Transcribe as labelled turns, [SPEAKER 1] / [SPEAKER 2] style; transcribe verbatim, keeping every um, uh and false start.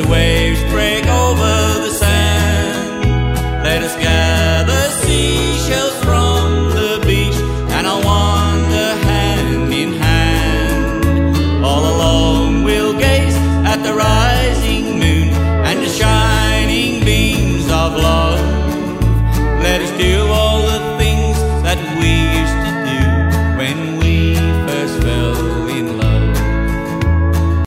[SPEAKER 1] the waves break over the sand. Let us gather seashells from the beach, and I'll wander hand in hand. All alone we'll gaze at the rising moon and the shining beams of love. Let us do all the things that we